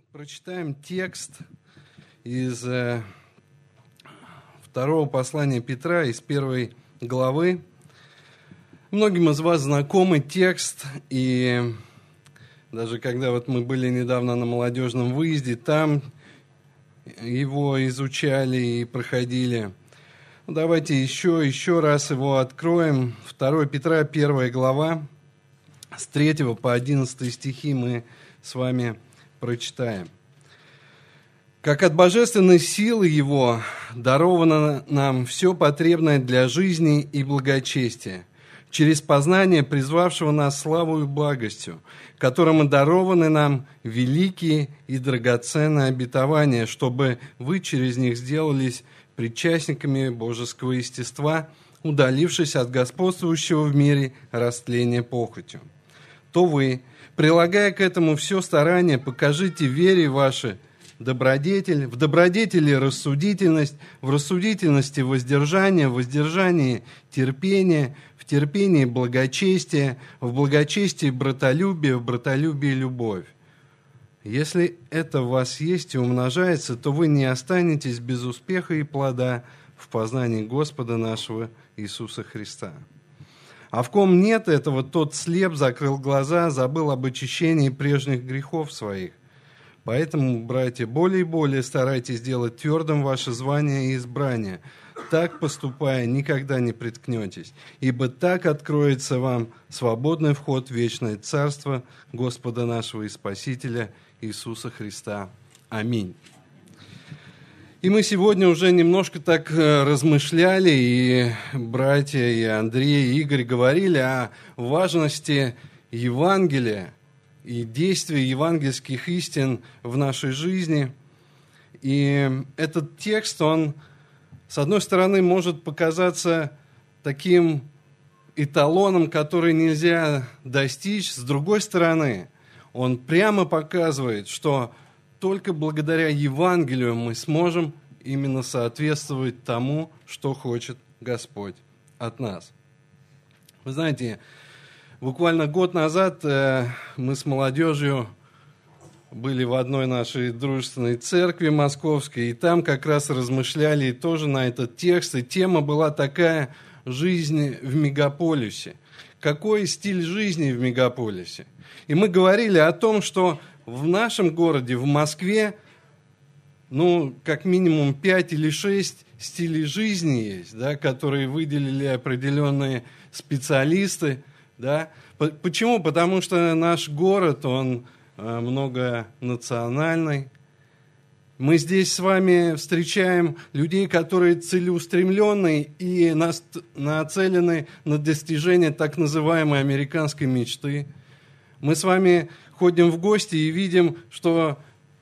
Прочитаем текст из второго послания Петра, из 1 главы. Многим из вас знакомый текст, и даже когда мы были недавно на молодежном выезде, там его изучали и проходили. Давайте еще раз его откроем. 2 Петра, 1 глава, с 3 по 11 стихи мы с вами прочитаем. «Как от божественной силы Его даровано нам все потребное для жизни и благочестия, через познание призвавшего нас славою и благостью, которым и дарованы нам великие и драгоценные обетования, чтобы вы через них сделались причастниками божеского естества, удалившись от господствующего в мире растления похотью. То вы, прилагая к этому все старание, покажите вере вашей добродетель, в добродетели рассудительность, в рассудительности воздержание, в воздержании терпение, в терпении благочестие, в благочестии братолюбие, в братолюбии любовь. Если это в вас есть и умножается, то вы не останетесь без успеха и плода в познании Господа нашего Иисуса Христа. А в ком нет этого, тот слеп, закрыл глаза, забыл об очищении прежних грехов своих. Поэтому, братья, более и более старайтесь делать твердым ваше звание и избрание. Так, поступая, никогда не приткнетесь, ибо так откроется вам свободный вход в вечное Царство Господа нашего и Спасителя Иисуса Христа. Аминь». И мы сегодня уже немножко так размышляли, и братья, и Андрей, и Игорь говорили о важности Евангелия и действия евангельских истин в нашей жизни. И этот текст, он, с одной стороны, может показаться таким эталоном, который нельзя достичь, с другой стороны, он прямо показывает, что только благодаря Евангелию мы сможем именно соответствовать тому, что хочет Господь от нас. Вы знаете, буквально год назад мы с молодежью были в одной нашей дружественной церкви московской, и там как раз размышляли тоже на этот текст, и тема была такая: «Жизнь в мегаполисе». Какой стиль жизни в мегаполисе? И мы говорили о том, что в нашем городе, в Москве, как минимум 5 или 6 стилей жизни есть, да, которые выделили определенные специалисты. Да. Почему? Потому что наш город, он многонациональный. Мы здесь с вами встречаем людей, которые целеустремленные и нацелены на достижение так называемой американской мечты. Мы с вами ходим в гости и видим, что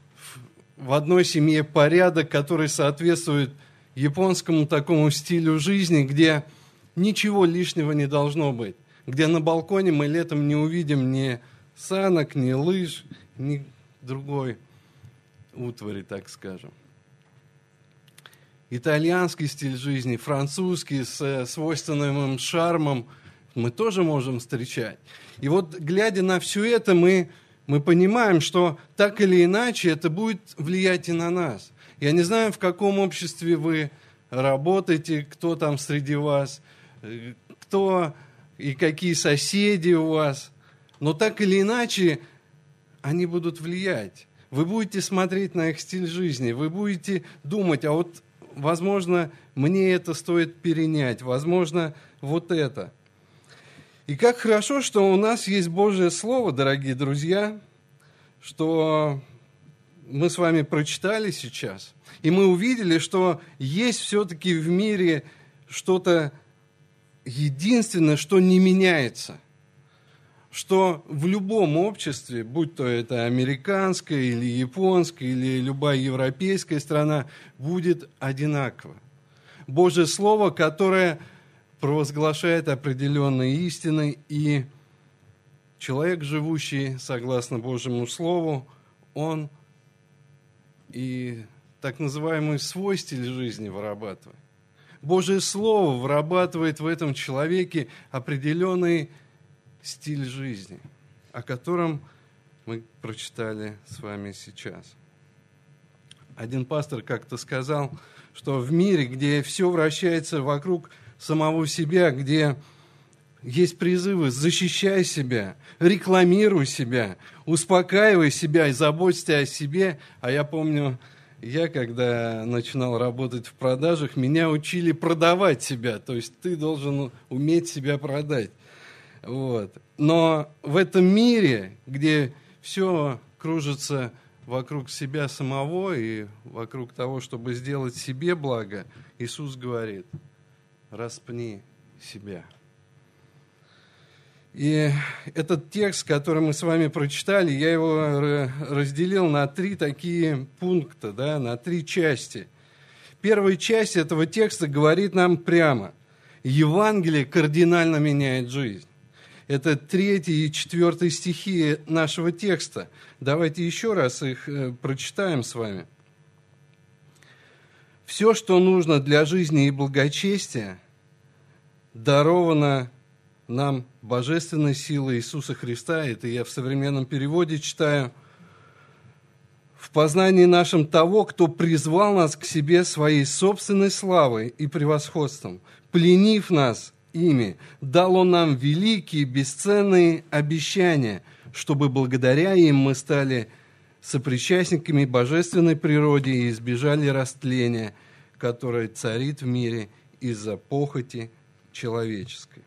в одной семье порядок, который соответствует японскому такому стилю жизни, где ничего лишнего не должно быть, где на балконе мы летом не увидим ни санок, ни лыж, ни другой утвари, так скажем. Итальянский стиль жизни, французский с свойственным им шармом мы тоже можем встречать. И вот, глядя на все это, мы понимаем, что так или иначе это будет влиять и на нас. Я не знаю, в каком обществе вы работаете, кто там среди вас, кто и какие соседи у вас, но так или иначе они будут влиять. Вы будете смотреть на их стиль жизни, вы будете думать, а вот, возможно, мне это стоит перенять, возможно, вот это. И как хорошо, что у нас есть Божье Слово, дорогие друзья, что мы с вами прочитали сейчас, и мы увидели, что есть все-таки в мире что-то единственное, что не меняется, что в любом обществе, будь то это американская или японская, или любая европейская страна, будет одинаково. Божье Слово, которое провозглашает определенные истины, и человек, живущий согласно Божьему Слову, он и так называемый свой стиль жизни вырабатывает. Божье Слово вырабатывает в этом человеке определенный стиль жизни, о котором мы прочитали с вами сейчас. Один пастор как-то сказал, что в мире, где все вращается вокруг самого себя, где есть призывы «защищай себя», «рекламируй себя», «успокаивай себя и заботься о себе». А я помню, когда начинал работать в продажах, меня учили продавать себя. То есть ты должен уметь себя продать. Вот. Но в этом мире, где все кружится вокруг себя самого и вокруг того, чтобы сделать себе благо, Иисус говорит: распни себя. И этот текст, который мы с вами прочитали, я его разделил на 3 такие пункта, на 3 части. Первая часть этого текста говорит нам прямо: Евангелие кардинально меняет жизнь. Это 3 и 4 стихи нашего текста. Давайте еще раз их прочитаем с вами. Все, что нужно для жизни и благочестия, даровано нам божественной силой Иисуса Христа. Это я в современном переводе читаю. В познании нашем того, кто призвал нас к себе своей собственной славой и превосходством, пленив нас ими, дал Он нам великие, бесценные обещания, чтобы благодаря им мы стали сопричастниками божественной природе и избежали растления, которое царит в мире из-за похоти человеческой.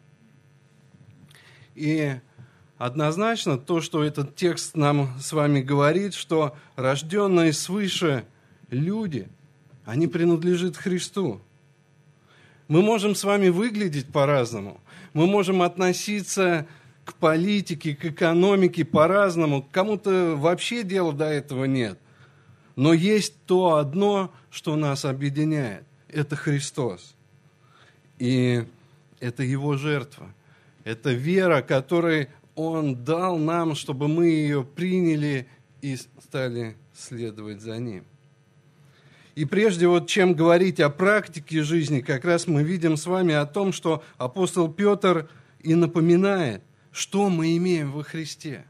И однозначно то, что этот текст нам с вами говорит, что рожденные свыше люди, они принадлежат Христу. Мы можем с вами выглядеть по-разному, мы можем относиться к политике, к экономике по-разному, кому-то вообще дела до этого нет. Но есть то одно, что нас объединяет. Это Христос. И это Его жертва. Это вера, которую Он дал нам, чтобы мы ее приняли и стали следовать за Ним. И прежде чем говорить о практике жизни, как раз мы видим с вами о том, что апостол Петр и напоминает, что мы имеем во Христе.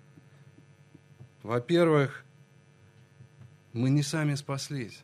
Во-первых, мы не сами спаслись.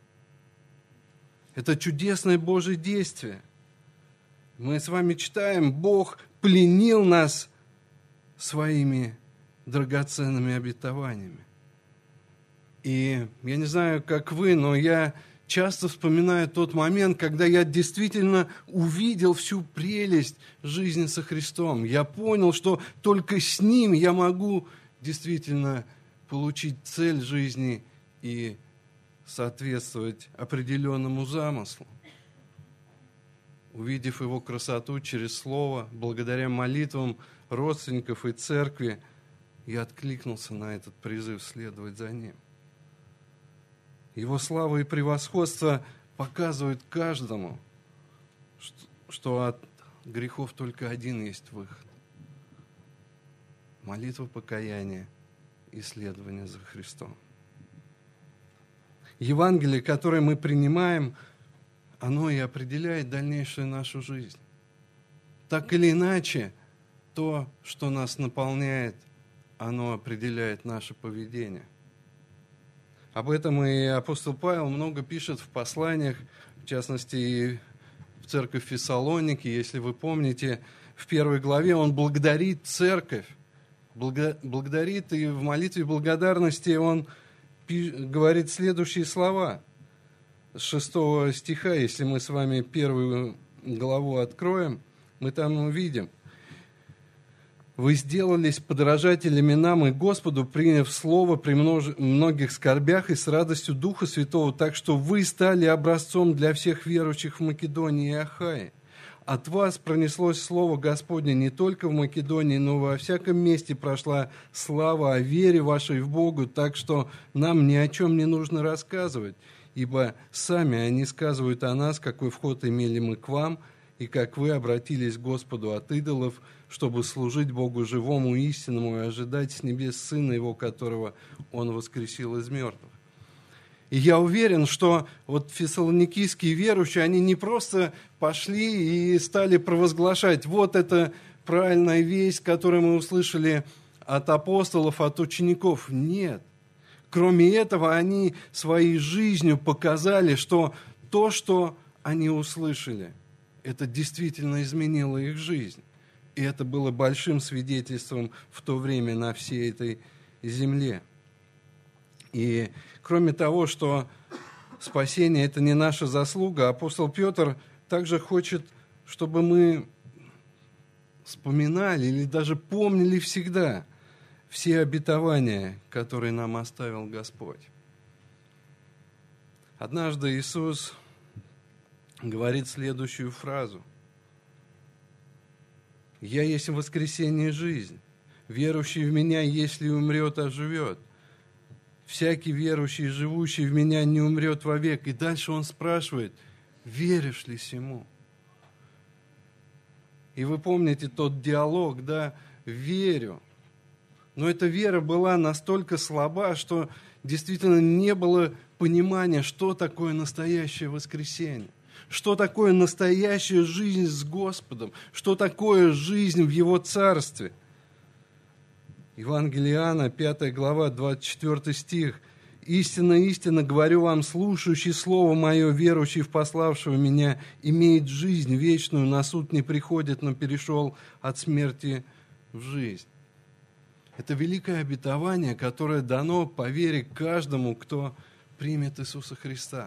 Это чудесное Божье действие. Мы с вами читаем, Бог пленил нас своими драгоценными обетованиями. И я не знаю, как вы, но я часто вспоминаю тот момент, когда я действительно увидел всю прелесть жизни со Христом. Я понял, что только с Ним я могу действительно получить цель жизни и соответствовать определенному замыслу. Увидев Его красоту через Слово, благодаря молитвам родственников и церкви, я откликнулся на этот призыв следовать за Ним. Его слава и превосходство показывают каждому, что от грехов только один есть выход. Молитва покаяния и следование за Христом. Евангелие, которое мы принимаем, оно и определяет дальнейшую нашу жизнь. Так или иначе, то, что нас наполняет, оно определяет наше поведение. Об этом и апостол Павел много пишет в посланиях, в частности, и в церковь Фессалоники. Если вы помните, в 1 главе он благодарит церковь, благодарит, и в молитве благодарности он говорит следующие слова. С 6 стиха, если мы с вами 1 главу откроем, мы там увидим. «Вы сделались подражателями нам и Господу, приняв слово при многих скорбях и с радостью Духа Святого, так что вы стали образцом для всех верующих в Македонии и Ахае. От вас пронеслось слово Господне не только в Македонии, но во всяком месте прошла слава о вере вашей в Богу, так что нам ни о чем не нужно рассказывать, ибо сами они сказывают о нас, какой вход имели мы к вам, и как вы обратились к Господу от идолов, чтобы служить Богу живому и истинному и ожидать с небес Сына Его, которого Он воскресил из мертвых». И я уверен, что вот фессалоникийские верующие, они не просто пошли и стали провозглашать: вот это правильная весть, которую мы услышали от апостолов, от учеников. Нет. Кроме этого, они своей жизнью показали, что то, что они услышали, это действительно изменило их жизнь. И это было большим свидетельством в то время на всей этой земле. И кроме того, что спасение – это не наша заслуга, апостол Петр также хочет, чтобы мы вспоминали или даже помнили всегда все обетования, которые нам оставил Господь. Однажды Иисус говорит следующую фразу. «Я есть воскресение и жизнь. Верующий в Меня, если умрет, оживет. Всякий верующий, живущий в Меня, не умрет вовек». И дальше Он спрашивает, веришь ли сему? И вы помните тот диалог, да, «верю». Но эта вера была настолько слаба, что действительно не было понимания, что такое настоящее воскресение, что такое настоящая жизнь с Господом, что такое жизнь в Его Царстве. Евангелие Иоанна, 5 глава, 24 стих. «Истинно, истинно говорю вам, слушающий Слово Мое, верующий в пославшего Меня, имеет жизнь вечную, на суд не приходит, но перешел от смерти в жизнь». Это великое обетование, которое дано по вере каждому, кто примет Иисуса Христа.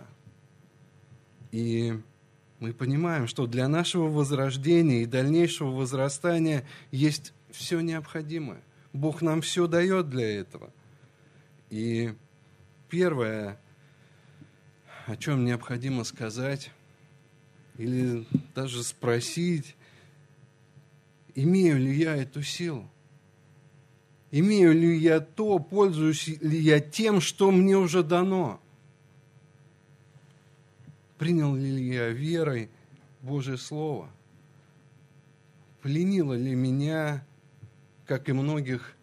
И мы понимаем, что для нашего возрождения и дальнейшего возрастания есть все необходимое. Бог нам все дает для этого. И первое, о чем необходимо сказать, или даже спросить, имею ли я эту силу? Имею ли я то, пользуюсь ли я тем, что мне уже дано? Принял ли я верой Божье Слово? Пленило ли меня, как и многих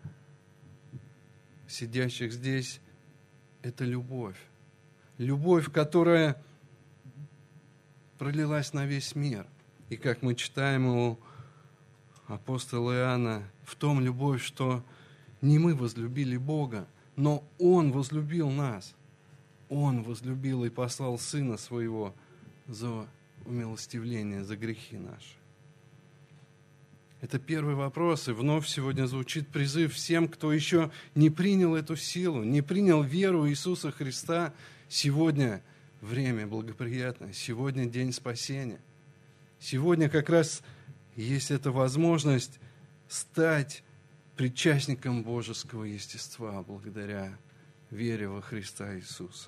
сидящих здесь, эта любовь? Любовь, которая пролилась на весь мир. И как мы читаем у апостола Иоанна, в том любовь, что не мы возлюбили Бога, но Он возлюбил нас. Он возлюбил и послал Сына Своего за умилостивление, за грехи наши. Это первый вопрос, и вновь сегодня звучит призыв всем, кто еще не принял эту силу, не принял веру Иисуса Христа. Сегодня время благоприятное, сегодня день спасения. Сегодня как раз есть эта возможность стать причастником божеского естества благодаря вере во Христа Иисуса.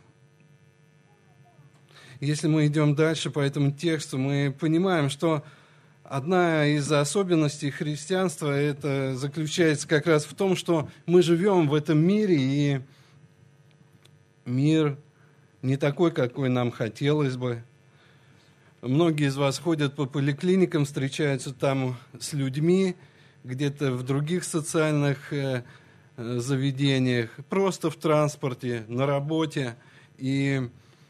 Если мы идем дальше по этому тексту, мы понимаем, что одна из особенностей христианства это заключается как раз в том, что мы живем в этом мире, и мир не такой, какой нам хотелось бы. Многие из вас ходят по поликлиникам, встречаются там с людьми, где-то в других социальных заведениях, просто в транспорте, на работе. И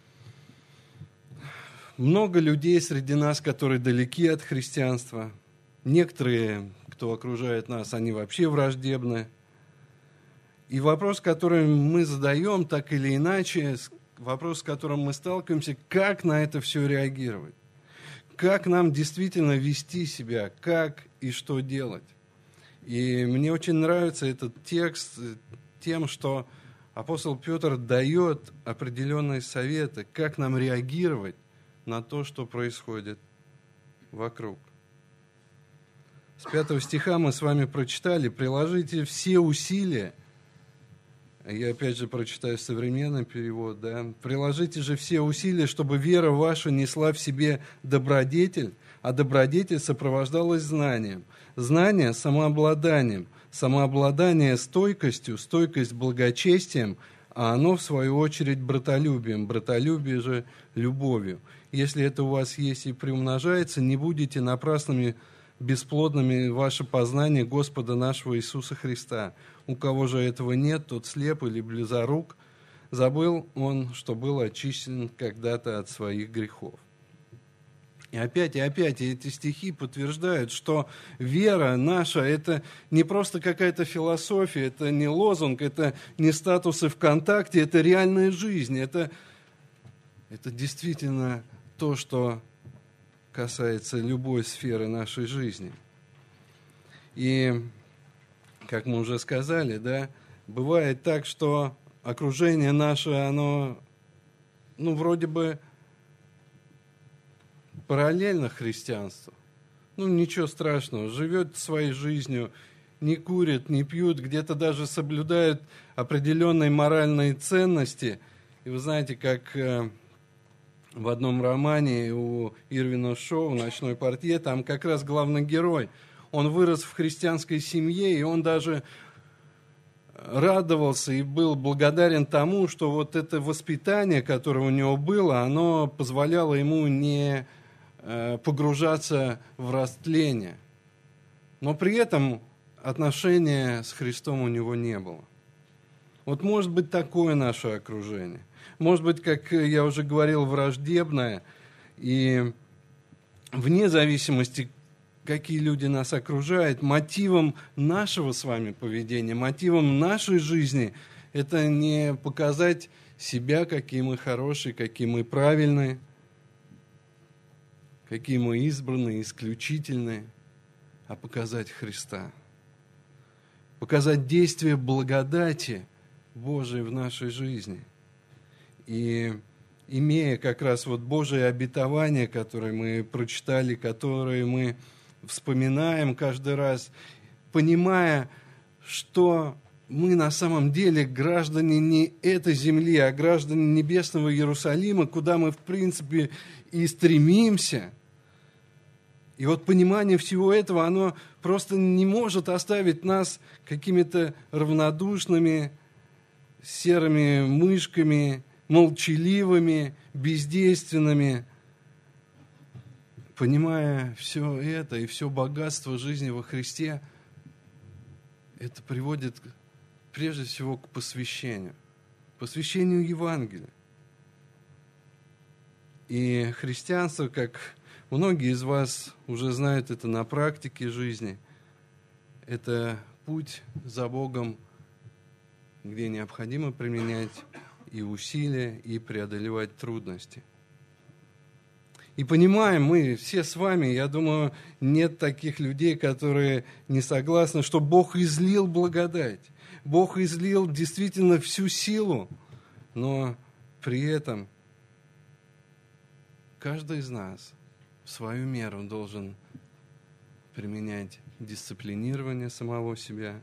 много людей среди нас, которые далеки от христианства. Некоторые, кто окружает нас, они вообще враждебны. И вопрос, который мы задаем, так или иначе, вопрос, с которым мы сталкиваемся, как на это все реагировать? Как нам действительно вести себя? Как и что делать? И мне очень нравится этот текст тем, что апостол Петр дает определенные советы, как нам реагировать на то, что происходит вокруг. С 5 стиха мы с вами прочитали: «Приложите все усилия». Я опять же прочитаю современный перевод, да. «Приложите же все усилия, чтобы вера ваша несла в себе добродетель, а добродетель сопровождалась знанием, знание – самообладанием, самообладание – стойкостью, стойкость – благочестием, а оно, в свою очередь, братолюбием, братолюбие же – любовью. Если это у вас есть и приумножается, не будете напрасными бесплодными ваше познание Господа нашего Иисуса Христа. У кого же этого нет, тот слеп или близорук. Забыл он, что был очищен когда-то от своих грехов». И опять эти стихи подтверждают, что вера наша – это не просто какая-то философия, это не лозунг, это не статусы ВКонтакте, это реальная жизнь, это действительно то, что касается любой сферы нашей жизни. И, как мы уже сказали, да, бывает так, что окружение наше, оно, вроде бы параллельно христианству. Ничего страшного, живет своей жизнью, не курит, не пьют, где-то даже соблюдают определенные моральные ценности. И вы знаете, как в одном романе у Ирвина Шоу «Ночной портье», там как раз главный герой, он вырос в христианской семье, и он даже радовался и был благодарен тому, что вот это воспитание, которое у него было, оно позволяло ему не погружаться в растление. Но при этом отношения с Христом у него не было. Вот может быть такое наше окружение. Может быть, как я уже говорил, враждебное. И вне зависимости, какие люди нас окружают, мотивом нашего с вами поведения, мотивом нашей жизни – это не показать себя, какие мы хорошие, какие мы правильные, какие мы избранные, исключительные, а показать Христа. Показать действие благодати Божией в нашей жизни. И имея как раз вот Божие обетование, которое мы прочитали, которое мы вспоминаем каждый раз, понимая, что мы на самом деле граждане не этой земли, а граждане небесного Иерусалима, куда мы, в принципе, и стремимся. И вот понимание всего этого, оно просто не может оставить нас какими-то равнодушными, серыми мышками, молчаливыми, бездейственными. Понимая все это и все богатство жизни во Христе, это приводит прежде всего к посвящению Евангелия. И христианство, как многие из вас уже знают это на практике жизни, это путь за Богом, где необходимо применять и усилия, и преодолевать трудности. И понимаем мы все с вами, я думаю, нет таких людей, которые не согласны, что Бог излил благодать. Бог излил действительно всю силу, но при этом каждый из нас в свою меру должен применять дисциплинирование самого себя,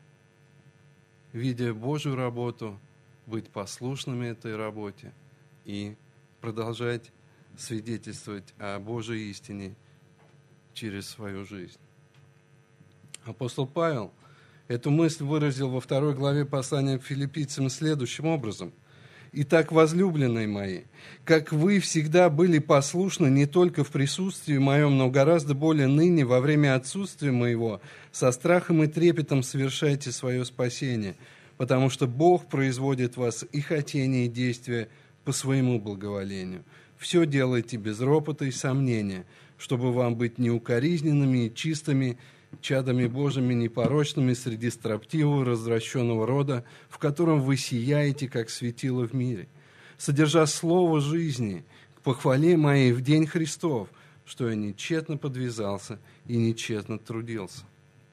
видя Божью работу, быть послушными этой работе и продолжать свидетельствовать о Божьей истине через свою жизнь. Апостол Павел эту мысль выразил во 2 главе послания к филиппийцам следующим образом. «Итак, возлюбленные мои, как вы всегда были послушны не только в присутствии моем, но гораздо более ныне во время отсутствия моего, со страхом и трепетом совершайте свое спасение, потому что Бог производит в вас и хотение, и действия по своему благоволению. Все делайте без ропота и сомнения, чтобы вам быть неукоризненными и чистыми, чадами Божьими, непорочными среди строптивого, развращенного рода, в котором вы сияете, как светило в мире, содержа слово жизни к похвале моей в день Христов, что я нечетно подвязался и нечетно трудился».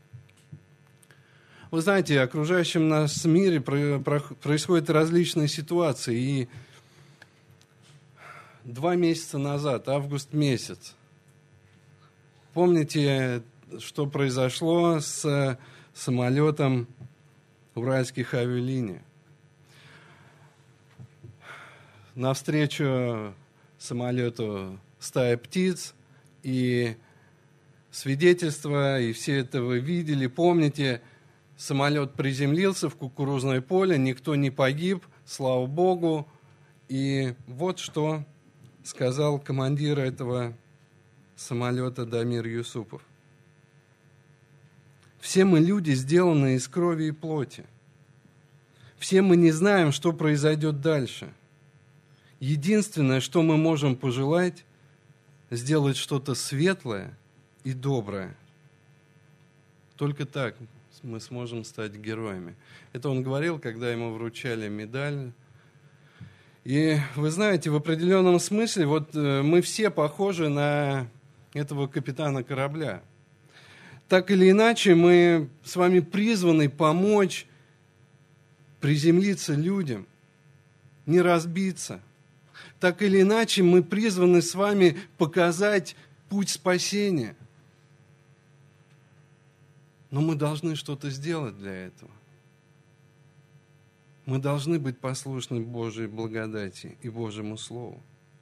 Вы знаете, в окружающем нас мире происходят различные ситуации, и 2 месяца назад, август месяц, помните, что произошло с самолетом Уральских авиалиний? Навстречу самолету стая птиц, и свидетельства, и все это вы видели, помните, самолет приземлился в кукурузное поле, никто не погиб, слава Богу, и вот что сказал командир этого самолета Дамир Юсупов. «Все мы люди, сделанные из крови и плоти. Все мы не знаем, что произойдет дальше. Единственное, что мы можем пожелать, сделать что-то светлое и доброе. Только так мы сможем стать героями. Это он говорил, когда ему вручали медаль. И вы знаете, в определенном смысле вот мы все похожи на этого капитана корабля. Так или иначе, мы с вами призваны помочь приземлиться людям, не разбиться. Так или иначе, мы призваны с вами показать путь спасения. Но мы должны что-то сделать для этого. Мы должны быть послушны Божьей благодати и Божьему Слову.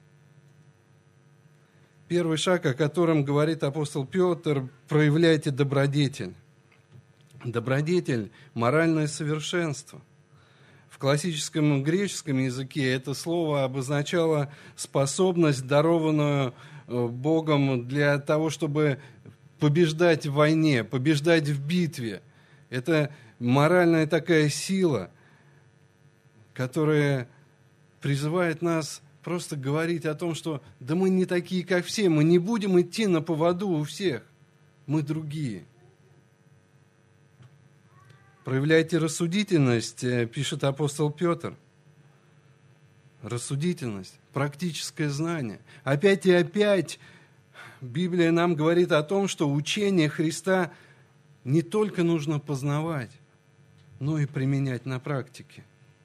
Первый шаг, о котором говорит апостол Петр, проявляйте добродетель. Добродетель – моральное совершенство. В классическом греческом языке это слово обозначало способность, дарованную Богом для того, чтобы побеждать в войне, побеждать в битве. Это моральная такая сила, которая призывает нас просто говорить о том, что да мы не такие, как все, мы не будем идти на поводу у всех, мы другие. Проявляйте рассудительность, пишет апостол Петр. Рассудительность, практическое знание. Опять и опять Библия нам говорит о том, что учение Христа не только нужно познавать, но и применять на практике.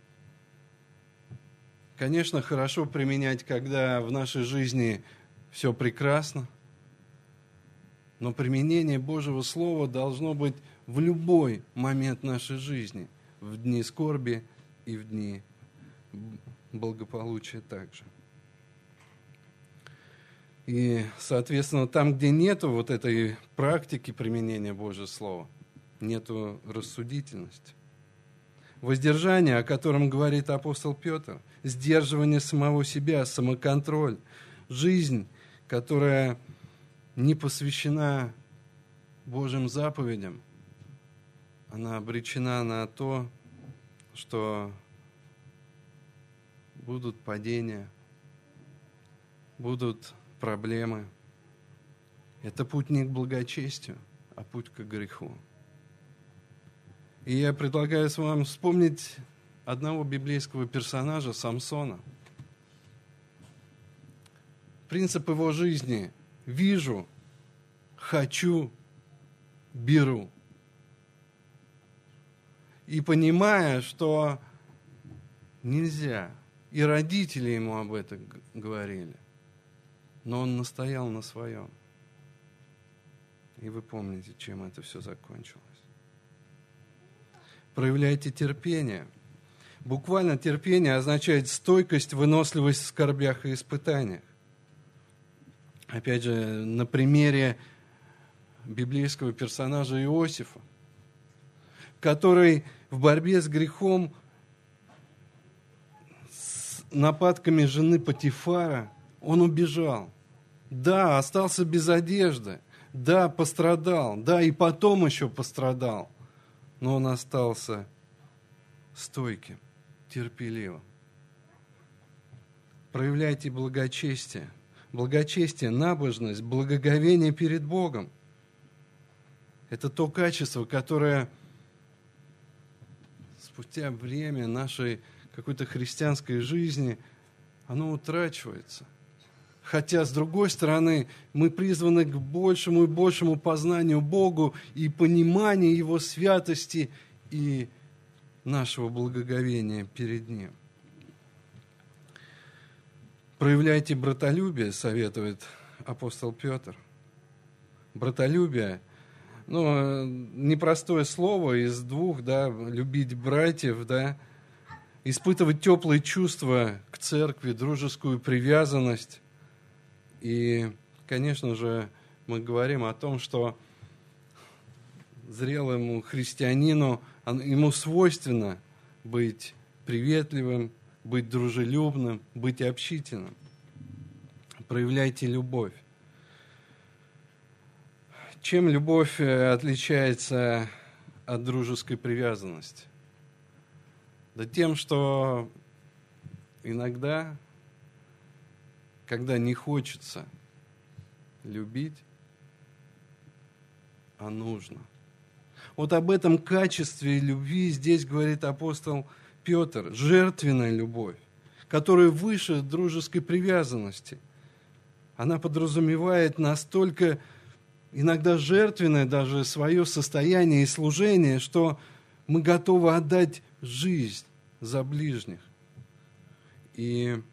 Конечно, хорошо применять, когда в нашей жизни все прекрасно, но применение Божьего Слова должно быть в любой момент нашей жизни, в дни скорби и в дни благополучия также. И, соответственно, там, где нету вот этой практики применения Божьего Слова, нету рассудительности. Воздержание, о котором говорит апостол Петр, сдерживание самого себя, самоконтроль, жизнь, которая не посвящена Божьим заповедям, она обречена на то, что будут падения, будут проблемы. Это путь не к благочестию, а путь к греху. И я предлагаю вам вспомнить одного библейского персонажа, Самсона. Принцип его жизни – вижу, хочу, беру. И понимая, что нельзя, и родители ему об этом говорили, но он настоял на своем. И вы помните, чем это все закончилось. Проявляйте терпение. Буквально терпение означает стойкость, выносливость в скорбях и испытаниях. Опять же, на примере библейского персонажа Иосифа, который в борьбе с грехом, с нападками жены Потифара, он убежал. Да, остался без одежды. Да, пострадал. Да, и потом еще пострадал. Но он остался стойким, терпеливым. Проявляйте благочестие. Благочестие, набожность, благоговение перед Богом. Это то качество, которое спустя время нашей какой-то христианской жизни, оно утрачивается. Хотя, с другой стороны, мы призваны к большему и большему познанию Богу и пониманию Его святости и нашего благоговения перед Ним. Проявляйте братолюбие, советует апостол Петр. Братолюбие, непростое слово из двух, любить братьев, испытывать теплые чувства к церкви, дружескую привязанность. И, конечно же, мы говорим о том, что зрелому христианину, ему свойственно быть приветливым, быть дружелюбным, быть общительным. Проявляйте любовь. Чем любовь отличается от дружеской привязанности? Да тем, что иногда, когда не хочется любить, а нужно. Вот об этом качестве любви здесь говорит апостол Петр. Жертвенная любовь, которая выше дружеской привязанности. Она подразумевает настолько иногда жертвенное даже свое состояние и служение, что мы готовы отдать жизнь за ближних. И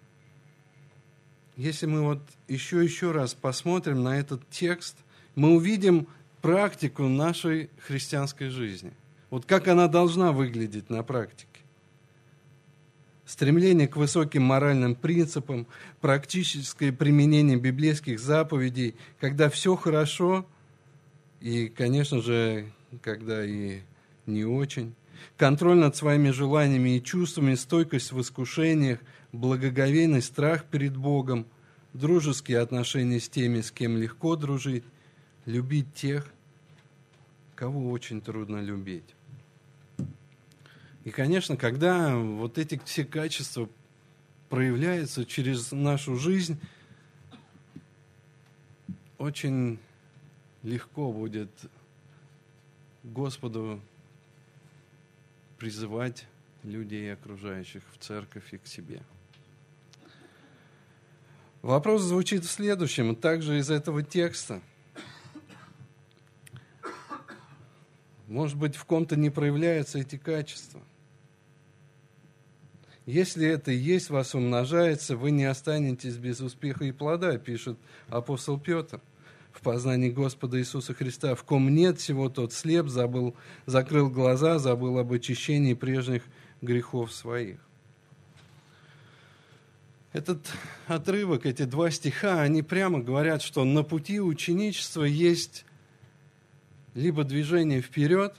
если мы вот еще раз посмотрим на этот текст, мы увидим практику нашей христианской жизни. Вот как она должна выглядеть на практике. Стремление к высоким моральным принципам, практическое применение библейских заповедей, когда все хорошо, и, конечно же, когда и не очень. Контроль над своими желаниями и чувствами, стойкость в искушениях, благоговейный страх перед Богом, дружеские отношения с теми, с кем легко дружить, любить тех, кого очень трудно любить. И, конечно, когда вот эти все качества проявляются через нашу жизнь, очень легко будет Господу призывать людей, окружающих в церковь и к себе. Вопрос звучит в следующем, также из этого текста. Может быть, в ком-то не проявляются эти качества. Если это есть, вас умножается, вы не останетесь без успеха и плода, пишет апостол Петр в познании Господа Иисуса Христа. В ком нет всего, тот слеп, закрыл глаза, забыл об очищении прежних грехов своих. Этот отрывок, эти два стиха, они прямо говорят, что на пути ученичества есть либо движение вперед,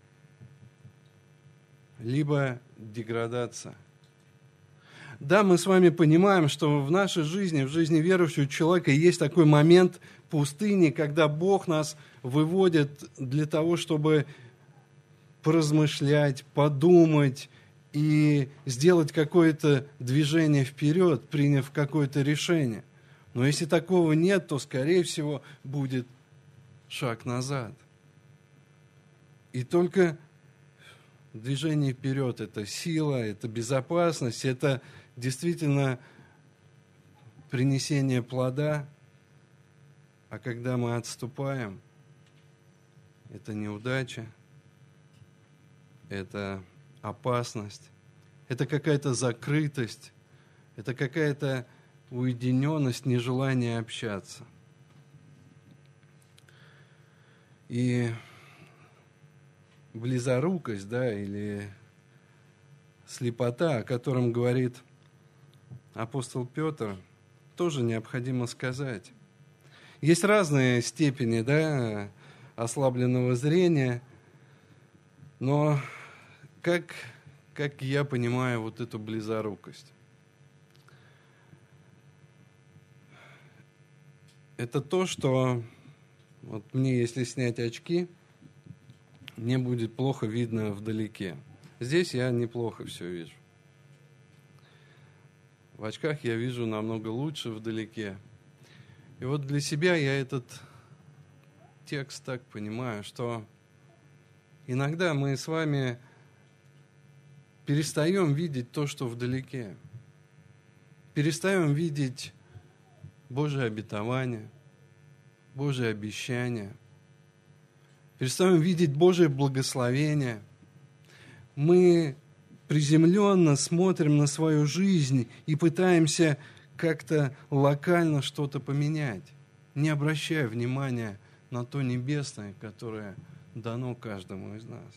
либо деградация. Да, мы с вами понимаем, что в нашей жизни, в жизни верующего человека есть такой момент пустыни, когда Бог нас выводит для того, чтобы поразмышлять, подумать и сделать какое-то движение вперед, приняв какое-то решение. Но если такого нет, то, скорее всего, будет шаг назад. И только движение вперед – это сила, это безопасность, это действительно принесение плода. А когда мы отступаем, это неудача, это опасность, это какая-то закрытость, это какая-то уединенность, нежелание общаться. И близорукость, да, или слепота, о котором говорит апостол Петр, тоже необходимо сказать. Есть разные степени, да, ослабленного зрения, но как я понимаю вот эту близорукость? Это то, что вот мне, если снять очки, мне будет плохо видно вдалеке. Здесь я неплохо все вижу. В очках я вижу намного лучше вдалеке. И вот для себя я этот текст так понимаю, что иногда мы с вами перестаем видеть то, что вдалеке. Перестаем видеть Божие обетование, Божие обещание. Перестаем видеть Божие благословение. Мы приземленно смотрим на свою жизнь и пытаемся как-то локально что-то поменять, не обращая внимания на то небесное, которое дано каждому из нас.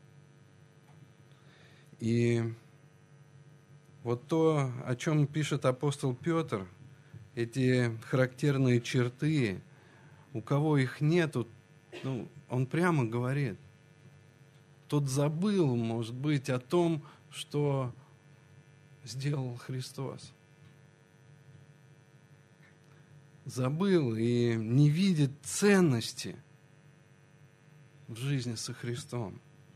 И вот то, о чем пишет апостол Петр, эти характерные черты, у кого их нету, он прямо говорит, тот забыл, может быть, о том, что сделал Христос. Забыл и не видит ценности в жизни со Христом.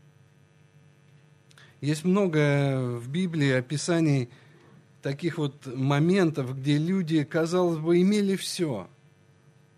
Есть много в Библии описаний таких вот моментов, где люди, казалось бы, имели все.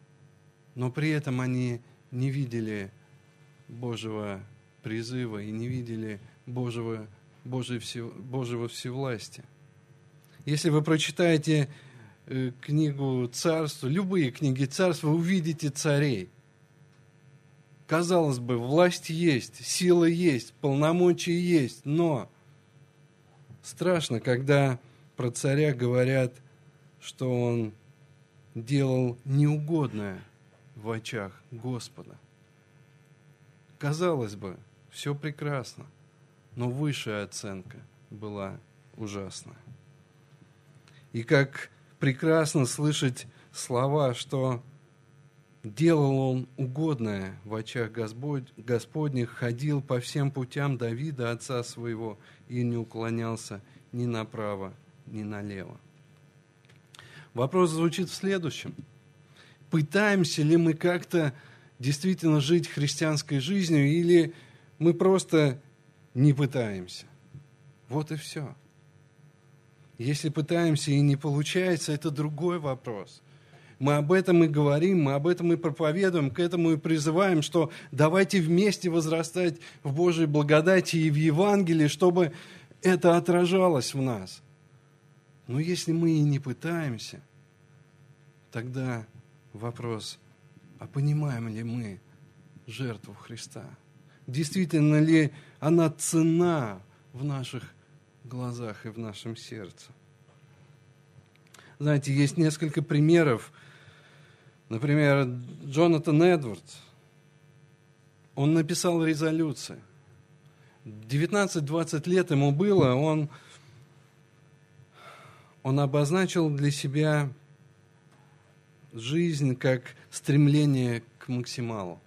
но при этом они не видели Божьего призыва и не видели Божьего всевластия. Если вы прочитаете книгу Царства, любые книги Царства, вы увидите царей. Казалось бы, власть есть, сила есть, полномочия есть, но страшно, когда про царя говорят, что он делал неугодное в очах Господа. Казалось бы, все прекрасно, но высшая оценка была ужасная. И как прекрасно слышать слова, что делал он угодное в очах Господних, ходил по всем путям Давида, отца своего, и не уклонялся ни направо, ни налево. Вопрос звучит в следующем. Пытаемся ли мы как-то действительно жить христианской жизнью, или мы просто не пытаемся? Вот и все. Если пытаемся и не получается, это другой вопрос. Мы об этом и говорим, мы об этом и проповедуем, к этому и призываем, что давайте вместе возрастать в Божьей благодати и в Евангелии, чтобы это отражалось в нас. Но если мы и не пытаемся, тогда вопрос, а понимаем ли мы жертву Христа? Действительно ли она ценна в наших глазах и в нашем сердце? Знаете, есть несколько примеров. Например, Джонатан Эдвардс, он написал резолюции. 19-20 лет ему было, он обозначил для себя жизнь как стремление к максималу.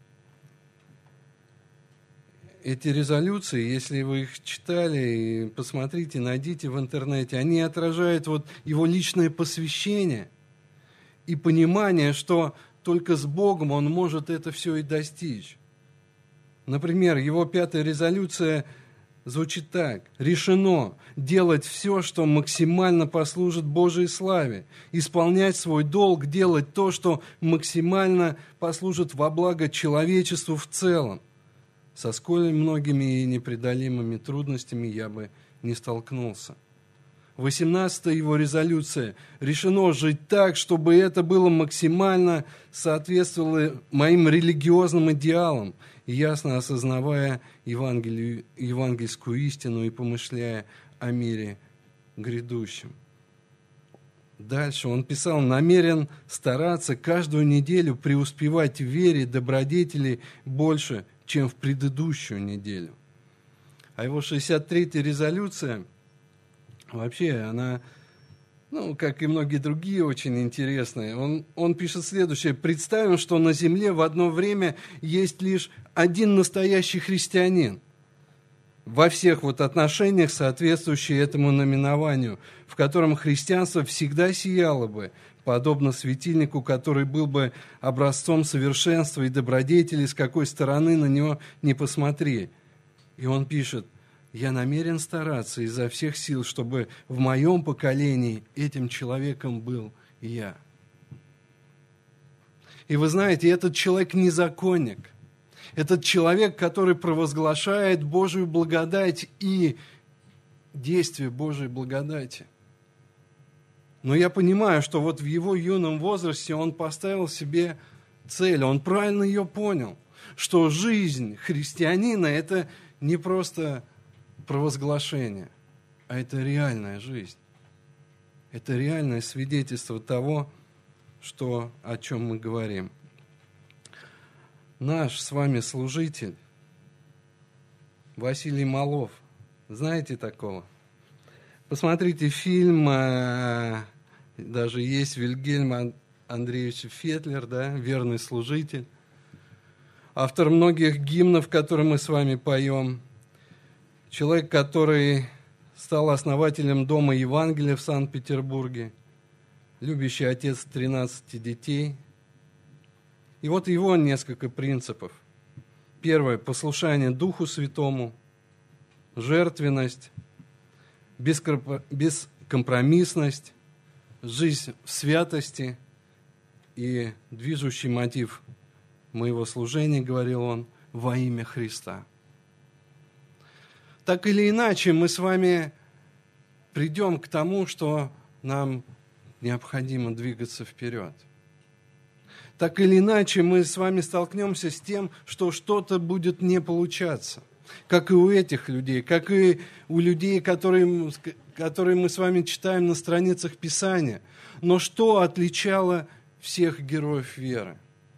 Эти резолюции, если вы их читали, посмотрите, найдите в интернете, они отражают вот его личное посвящение и понимание, что только с Богом он может это все и достичь. Например, его 5-я резолюция звучит так. Решено делать все, что максимально послужит Божьей славе, исполнять свой долг, делать то, что максимально послужит во благо человечеству в целом. Со сколь многими и непреодолимыми трудностями я бы не столкнулся. 18-я его резолюция. Решено жить так, чтобы это было максимально соответствовало моим религиозным идеалам, ясно осознавая евангельскую истину и помышляя о мире грядущем. Дальше он писал: намерен стараться каждую неделю преуспевать в вере добродетели больше, чем в предыдущую неделю. А его 63-я резолюция, вообще она, как и многие другие, очень интересная. Он пишет следующее. Представим, что на земле в одно время есть лишь один настоящий христианин, во всех отношениях, соответствующий этому наименованию, в котором христианство всегда сияло бы, подобно светильнику, который был бы образцом совершенства и добродетели, с какой стороны на него не посмотри. И он пишет: я намерен стараться изо всех сил, чтобы в моем поколении этим человеком был я. И вы знаете, этот человек не законник. Этот человек, который провозглашает Божию благодать и действие Божьей благодати. Но я понимаю, что в его юном возрасте он поставил себе цель, он правильно ее понял, что жизнь христианина – это не просто провозглашение, а это реальная жизнь. Это реальное свидетельство того, о чем мы говорим. Наш с вами служитель Василий Малов, знаете такого? Посмотрите фильм, даже есть Вильгельм Андреевич Фетлер, «Верный служитель», автор многих гимнов, которые мы с вами поем, человек, который стал основателем Дома Евангелия в Санкт-Петербурге, любящий отец 13 детей. И его несколько принципов. Первое – послушание Духу Святому, жертвенность, бескомпромиссность, жизнь в святости и движущий мотив моего служения, говорил он, во имя Христа. Так или иначе, мы с вами придем к тому, что нам необходимо двигаться вперед. Так или иначе, мы с вами столкнемся с тем, что что-то будет не получаться. Как и у этих людей, как и у людей, которые мы с вами читаем на страницах Писания. Но что отличало всех героев веры?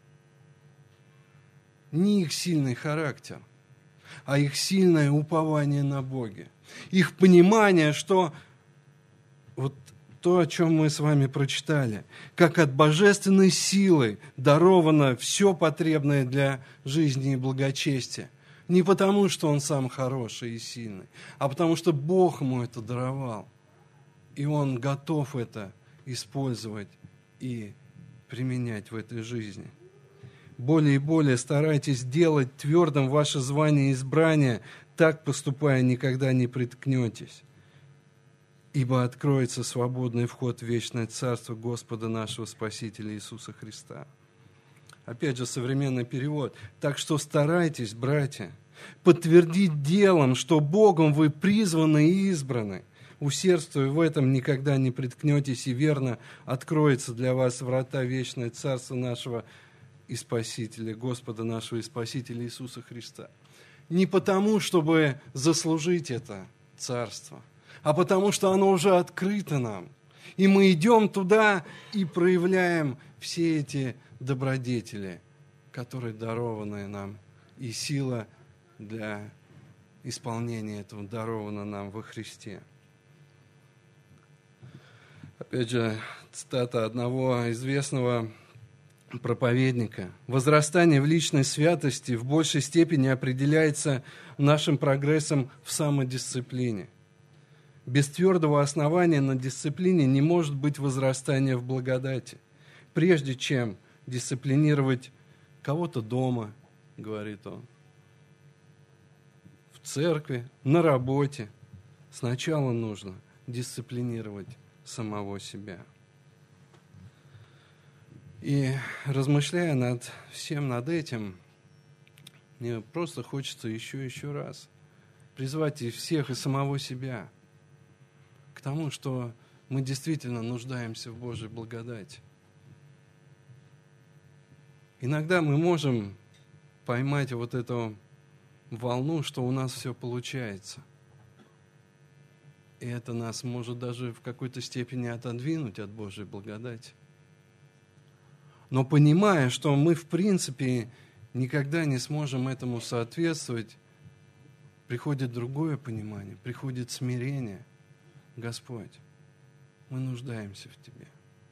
Не их сильный характер, а их сильное упование на Боге. Их понимание, что вот то, о чем мы с вами прочитали, как от божественной силы даровано все потребное для жизни и благочестия. Не потому, что он сам хороший и сильный, а потому, что Бог ему это даровал. И он готов это использовать и применять в этой жизни. Более и более старайтесь делать твердым ваше звание и избрание, так поступая никогда не приткнетесь. Ибо откроется свободный вход в вечное Царство Господа нашего Спасителя Иисуса Христа. Опять же, современный перевод. Так что старайтесь, братья, подтвердить делом, что Богом вы призваны и избраны. Усердствуя в этом, никогда не приткнетесь, и верно откроется для вас врата вечное Царство нашего и Спасителя, Господа нашего и Спасителя Иисуса Христа. Не потому, чтобы заслужить это Царство, а потому, что оно уже открыто нам. И мы идем туда и проявляем все эти добродетели, которые дарованы нам, и сила для исполнения этого дарована нам во Христе. Опять же, цитата одного известного проповедника. Возрастание в личной святости в большей степени определяется нашим прогрессом в самодисциплине. Без твердого основания на дисциплине не может быть возрастания в благодати. Прежде чем дисциплинировать кого-то дома, говорит он, в церкви, на работе, сначала нужно дисциплинировать самого себя. И размышляя над всем над этим, мне просто хочется еще раз призвать и всех, и самого себя к тому, что мы действительно нуждаемся в Божьей благодати. Иногда мы можем поймать вот эту волну, что у нас все получается. И это нас может даже в какой-то степени отодвинуть от Божьей благодати. Но понимая, что мы в принципе никогда не сможем этому соответствовать, приходит другое понимание, приходит смирение. Господь, мы нуждаемся в Тебе.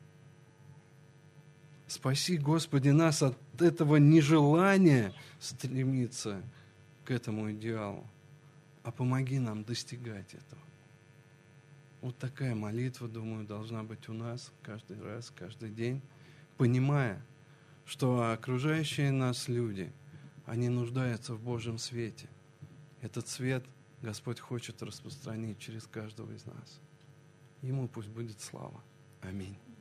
Спаси, Господи, нас от этого нежелания стремиться к этому идеалу, а помоги нам достигать этого. Вот такая молитва, думаю, должна быть у нас каждый раз, каждый день, понимая, что окружающие нас люди, они нуждаются в Божьем свете. Этот свет Господь хочет распространить через каждого из нас. Ему пусть будет слава. Аминь.